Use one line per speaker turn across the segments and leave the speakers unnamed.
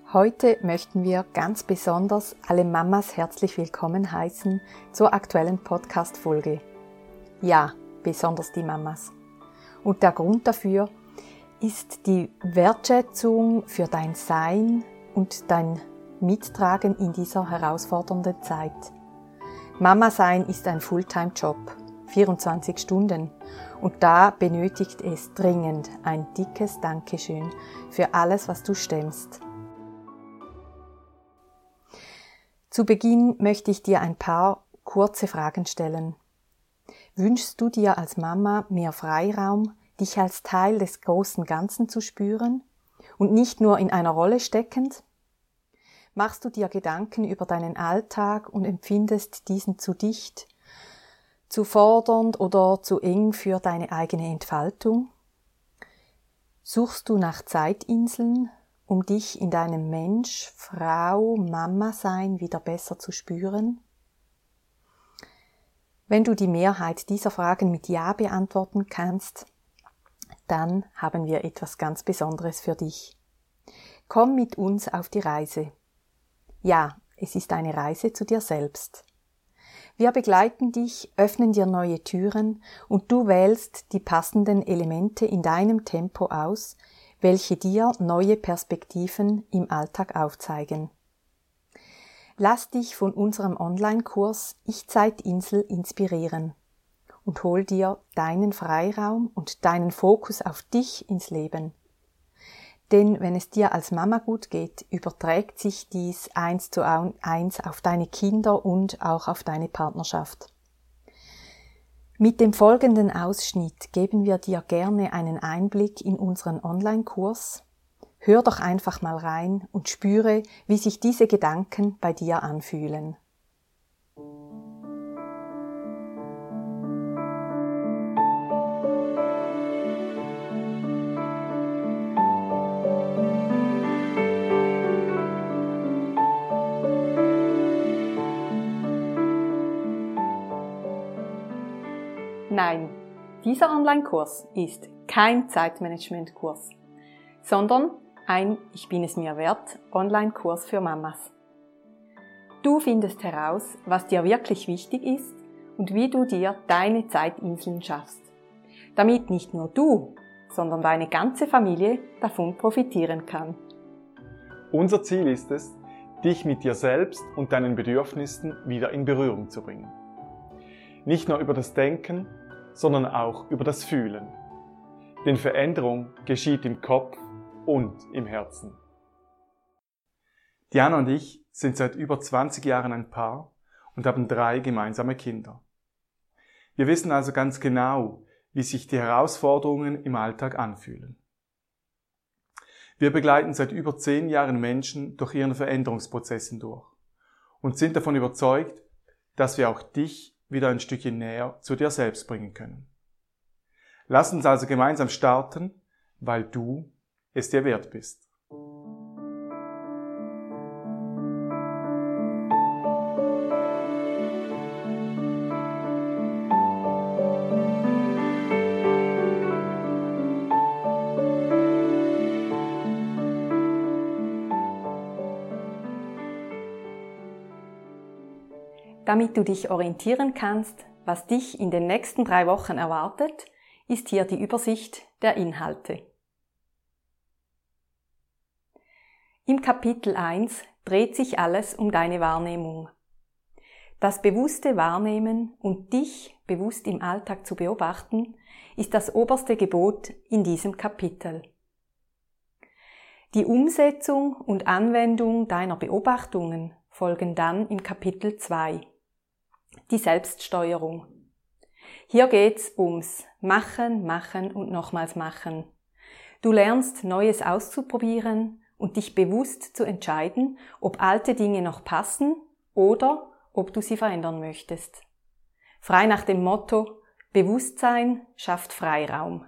Heute möchten wir ganz besonders alle Mamas herzlich willkommen heißen zur aktuellen Podcast-Folge. Ja, besonders die Mamas. Und der Grund dafür ist die Wertschätzung für dein Sein und dein Mittragen in dieser herausfordernden Zeit. Mama sein ist ein Fulltime-Job, 24 Stunden. Und da benötigt es dringend ein dickes Dankeschön für alles, was du stemmst. Zu Beginn möchte ich dir ein paar kurze Fragen stellen. Wünschst du dir als Mama mehr Freiraum, dich als Teil des großen Ganzen zu spüren und nicht nur in einer Rolle steckend? Machst du dir Gedanken über deinen Alltag und empfindest diesen zu dicht, zu fordernd oder zu eng für deine eigene Entfaltung? Suchst du nach Zeitinseln, um dich in deinem Mensch, Frau, Mama-Sein wieder besser zu spüren? Wenn du die Mehrheit dieser Fragen mit Ja beantworten kannst, dann haben wir etwas ganz Besonderes für dich. Komm mit uns auf die Reise. Ja, es ist eine Reise zu dir selbst. Wir begleiten dich, öffnen dir neue Türen und du wählst die passenden Elemente in deinem Tempo aus, welche dir neue Perspektiven im Alltag aufzeigen. Lass dich von unserem Online-Kurs Ich-Zeitinsel inspirieren und hol dir deinen Freiraum und deinen Fokus auf dich ins Leben. Denn wenn es dir als Mama gut geht, überträgt sich dies 1:1 auf deine Kinder und auch auf deine Partnerschaft. Mit dem folgenden Ausschnitt geben wir dir gerne einen Einblick in unseren Online-Kurs. Hör doch einfach mal rein und spüre, wie sich diese Gedanken bei dir anfühlen. Nein, dieser Online-Kurs ist kein Zeitmanagement-Kurs, sondern ein Ich bin es mir wert Online-Kurs für Mamas. Du findest heraus, was dir wirklich wichtig ist und wie du dir deine Zeitinseln schaffst, damit nicht nur du, sondern deine ganze Familie davon profitieren kann.
Unser Ziel ist es, dich mit dir selbst und deinen Bedürfnissen wieder in Berührung zu bringen. Nicht nur über das Denken, sondern auch über das Fühlen. Denn Veränderung geschieht im Kopf und im Herzen. Diana und ich sind seit über 20 Jahren ein Paar und haben 3 gemeinsame Kinder. Wir wissen also ganz genau, wie sich die Herausforderungen im Alltag anfühlen. Wir begleiten seit über 10 Jahren Menschen durch ihren Veränderungsprozessen durch und sind davon überzeugt, dass wir auch dich wieder ein Stückchen näher zu dir selbst bringen können. Lass uns also gemeinsam starten, weil du es dir wert bist.
Damit du dich orientieren kannst, was dich in den nächsten 3 Wochen erwartet, ist hier die Übersicht der Inhalte. Im Kapitel 1 dreht sich alles um deine Wahrnehmung. Das bewusste Wahrnehmen und dich bewusst im Alltag zu beobachten, ist das oberste Gebot in diesem Kapitel. Die Umsetzung und Anwendung deiner Beobachtungen folgen dann im Kapitel 2. Die Selbststeuerung. Hier geht's ums Machen, Machen und nochmals Machen. Du lernst, Neues auszuprobieren und dich bewusst zu entscheiden, ob alte Dinge noch passen oder ob du sie verändern möchtest. Frei nach dem Motto: Bewusstsein schafft Freiraum.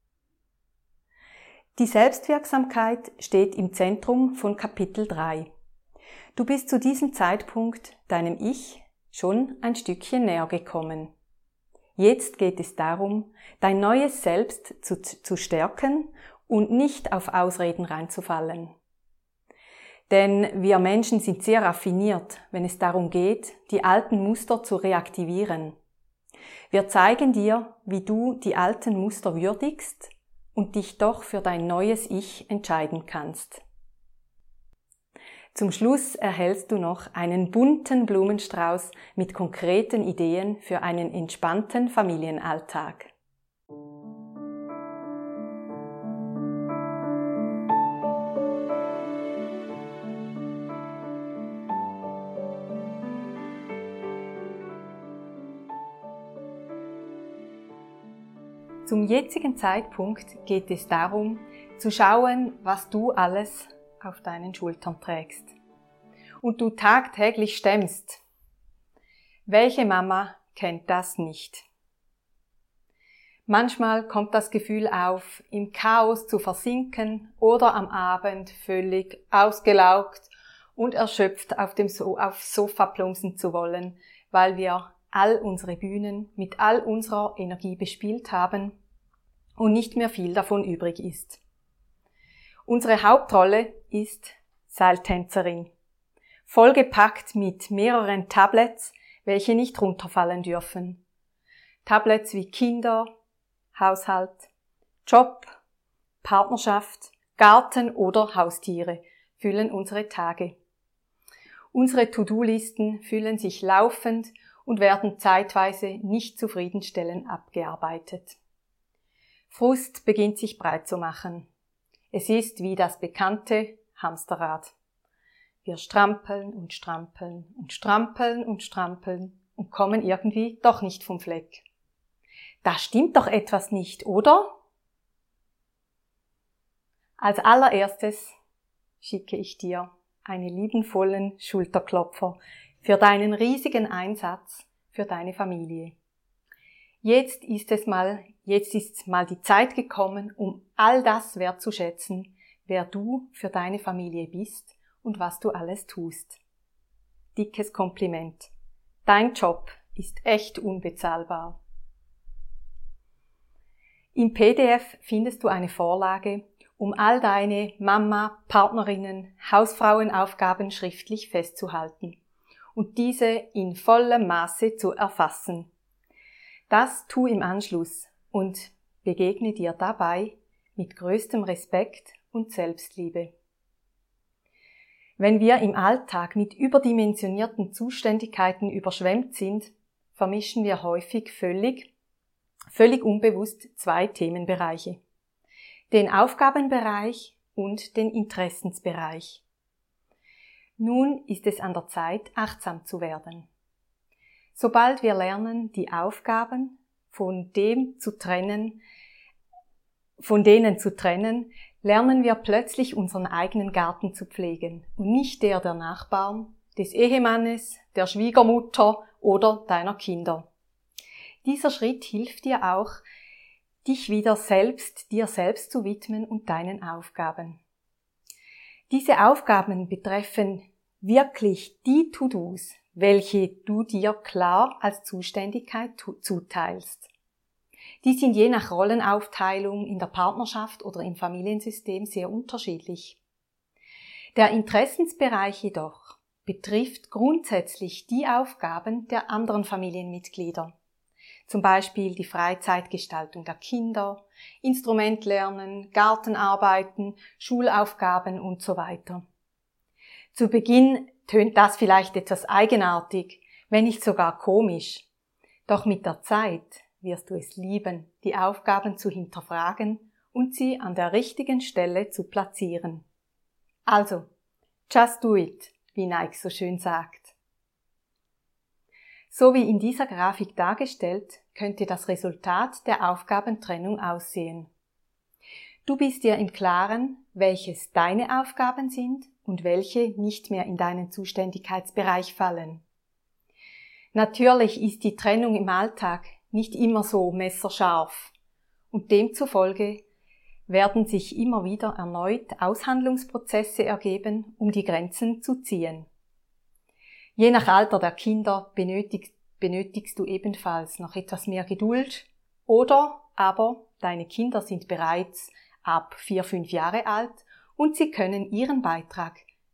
Die Selbstwirksamkeit steht im Zentrum von Kapitel 3. Du bist zu diesem Zeitpunkt deinem Ich schon ein Stückchen näher gekommen. Jetzt geht es darum, dein neues Selbst zu stärken und nicht auf Ausreden reinzufallen. Denn wir Menschen sind sehr raffiniert, wenn es darum geht, die alten Muster zu reaktivieren. Wir zeigen dir, wie du die alten Muster würdigst und dich doch für dein neues Ich entscheiden kannst. Zum Schluss erhältst du noch einen bunten Blumenstrauß mit konkreten Ideen für einen entspannten Familienalltag. Zum jetzigen Zeitpunkt geht es darum, zu schauen, was du alles auf deinen Schultern trägst und du tagtäglich stemmst. Welche Mama kennt das nicht? Manchmal kommt das Gefühl auf, im Chaos zu versinken oder am Abend völlig ausgelaugt und erschöpft aufs Sofa plumpsen zu wollen, weil wir all unsere Bühnen mit all unserer Energie bespielt haben und nicht mehr viel davon übrig ist. Unsere Hauptrolle ist Seiltänzerin, vollgepackt mit mehreren Tablets, welche nicht runterfallen dürfen. Tablets wie Kinder, Haushalt, Job, Partnerschaft, Garten oder Haustiere füllen unsere Tage. Unsere To-Do-Listen füllen sich laufend und werden zeitweise nicht zufriedenstellend abgearbeitet. Frust beginnt sich breit zu machen. Es ist wie das bekannte Hamsterrad. Wir strampeln und strampeln und strampeln und strampeln und kommen irgendwie doch nicht vom Fleck. Da stimmt doch etwas nicht, oder? Als allererstes schicke ich dir einen liebenvollen Schulterklopfer für deinen riesigen Einsatz für deine Familie. Jetzt ist mal die Zeit gekommen, um all das wertzuschätzen, wer du für deine Familie bist und was du alles tust. Dickes Kompliment. Dein Job ist echt unbezahlbar. Im PDF findest du eine Vorlage, um all deine Mama, Partnerinnen, Hausfrauenaufgaben schriftlich festzuhalten und diese in vollem Maße zu erfassen. Das tu im Anschluss und begegne dir dabei mit größtem Respekt und Selbstliebe. Wenn wir im Alltag mit überdimensionierten Zuständigkeiten überschwemmt sind, vermischen wir häufig völlig unbewusst zwei Themenbereiche: den Aufgabenbereich und den Interessensbereich. Nun ist es an der Zeit, achtsam zu werden. Sobald wir lernen, die Aufgaben von denen zu trennen, lernen wir plötzlich unseren eigenen Garten zu pflegen und nicht der Nachbarn, des Ehemannes, der Schwiegermutter oder deiner Kinder. Dieser Schritt hilft dir auch, dich wieder dir selbst zu widmen und deinen Aufgaben. Diese Aufgaben betreffen wirklich die To-Dos, welche du dir klar als Zuständigkeit zuteilst. Die sind je nach Rollenaufteilung in der Partnerschaft oder im Familiensystem sehr unterschiedlich. Der Interessensbereich jedoch betrifft grundsätzlich die Aufgaben der anderen Familienmitglieder. Zum Beispiel die Freizeitgestaltung der Kinder, Instrumentlernen, Gartenarbeiten, Schulaufgaben und so weiter. Zu Beginn tönt das vielleicht etwas eigenartig, wenn nicht sogar komisch. Doch mit der Zeit wirst du es lieben, die Aufgaben zu hinterfragen und sie an der richtigen Stelle zu platzieren. Also, just do it, wie Nike so schön sagt. So wie in dieser Grafik dargestellt, könnte das Resultat der Aufgabentrennung aussehen. Du bist dir im Klaren, welches deine Aufgaben sind und welche nicht mehr in deinen Zuständigkeitsbereich fallen. Natürlich ist die Trennung im Alltag nicht immer so messerscharf und demzufolge werden sich immer wieder erneut Aushandlungsprozesse ergeben, um die Grenzen zu ziehen. Je nach Alter der Kinder benötigst du ebenfalls noch etwas mehr Geduld oder aber deine Kinder sind bereits ab 4-5 Jahre alt und sie können ihren Beitrag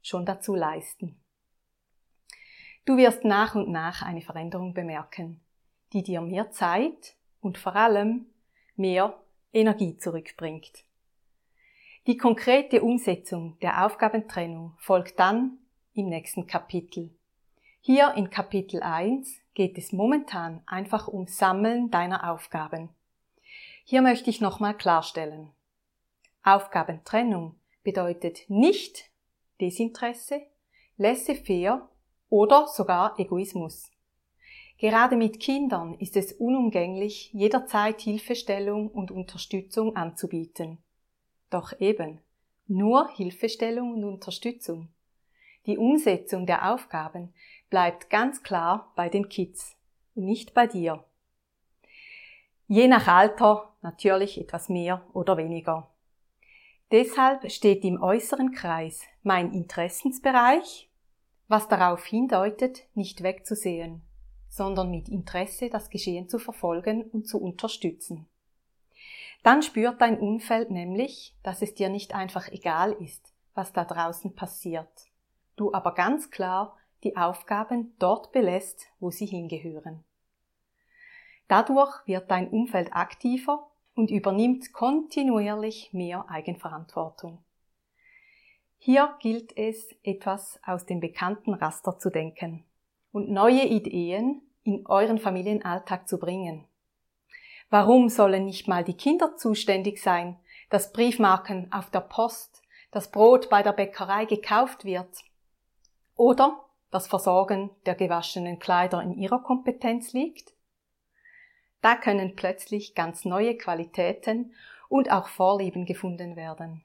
schon dazu leisten. Du wirst nach und nach eine Veränderung bemerken, die dir mehr Zeit und vor allem mehr Energie zurückbringt. Die konkrete Umsetzung der Aufgabentrennung folgt dann im nächsten Kapitel. Hier in Kapitel 1 geht es momentan einfach um Sammeln deiner Aufgaben. Hier möchte ich nochmal klarstellen. Aufgabentrennung bedeutet nicht Desinteresse, laissez-faire oder sogar Egoismus. Gerade mit Kindern ist es unumgänglich, jederzeit Hilfestellung und Unterstützung anzubieten. Doch eben, nur Hilfestellung und Unterstützung. Die Umsetzung der Aufgaben bleibt ganz klar bei den Kids und nicht bei dir. Je nach Alter natürlich etwas mehr oder weniger. Deshalb steht im äußeren Kreis mein Interessensbereich, was darauf hindeutet, nicht wegzusehen, sondern mit Interesse das Geschehen zu verfolgen und zu unterstützen. Dann spürt dein Umfeld nämlich, dass es dir nicht einfach egal ist, was da draußen passiert. Du aber ganz klar die Aufgaben dort belässt, wo sie hingehören. Dadurch wird dein Umfeld aktiver und übernimmt kontinuierlich mehr Eigenverantwortung. Hier gilt es, etwas aus dem bekannten Raster zu denken und neue Ideen in euren Familienalltag zu bringen. Warum sollen nicht mal die Kinder zuständig sein, dass Briefmarken auf der Post, das Brot bei der Bäckerei gekauft wird oder das Versorgen der gewaschenen Kleider in ihrer Kompetenz liegt? Da können plötzlich ganz neue Qualitäten und auch Vorlieben gefunden werden.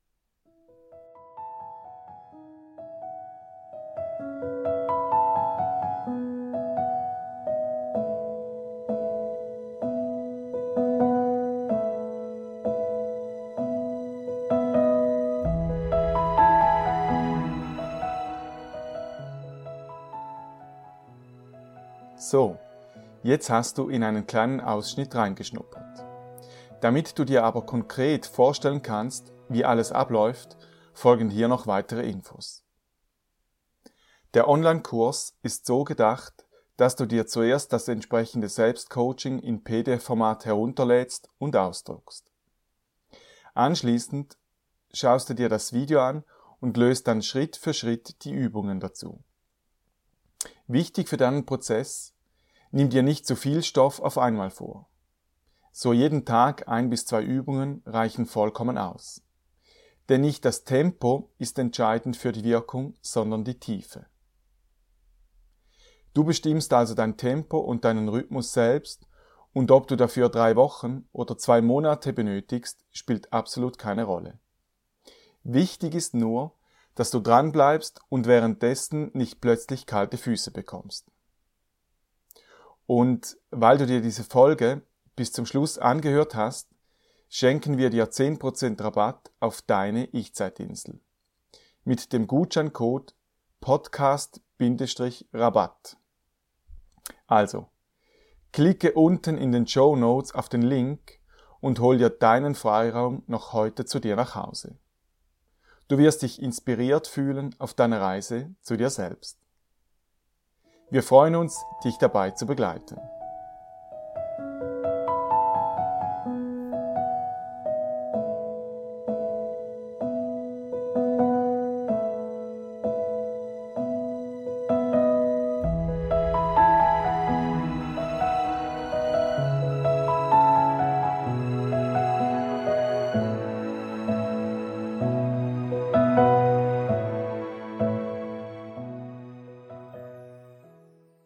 So, jetzt hast du in einen kleinen Ausschnitt reingeschnuppert. Damit du dir aber konkret vorstellen kannst, wie alles abläuft, folgen hier noch weitere Infos. Der Online-Kurs ist so gedacht, dass du dir zuerst das entsprechende Selbstcoaching in PDF-Format herunterlädst und ausdruckst. Anschließend schaust du dir das Video an und löst dann Schritt für Schritt die Übungen dazu. Wichtig für deinen Prozess: nimm dir nicht zu viel Stoff auf einmal vor. So jeden Tag 1 bis 2 Übungen reichen vollkommen aus. Denn nicht das Tempo ist entscheidend für die Wirkung, sondern die Tiefe. Du bestimmst also dein Tempo und deinen Rhythmus selbst, und ob du dafür 3 Wochen oder 2 Monate benötigst, spielt absolut keine Rolle. Wichtig ist nur, dass du dranbleibst und währenddessen nicht plötzlich kalte Füße bekommst. Und weil du dir diese Folge bis zum Schluss angehört hast, schenken wir dir 10% Rabatt auf deine Ich-Zeit-Insel. Mit dem Gutscheincode Podcast-Rabatt. Also, klicke unten in den Shownotes auf den Link und hol dir deinen Freiraum noch heute zu dir nach Hause. Du wirst dich inspiriert fühlen auf deiner Reise zu dir selbst. Wir freuen uns, dich dabei zu begleiten.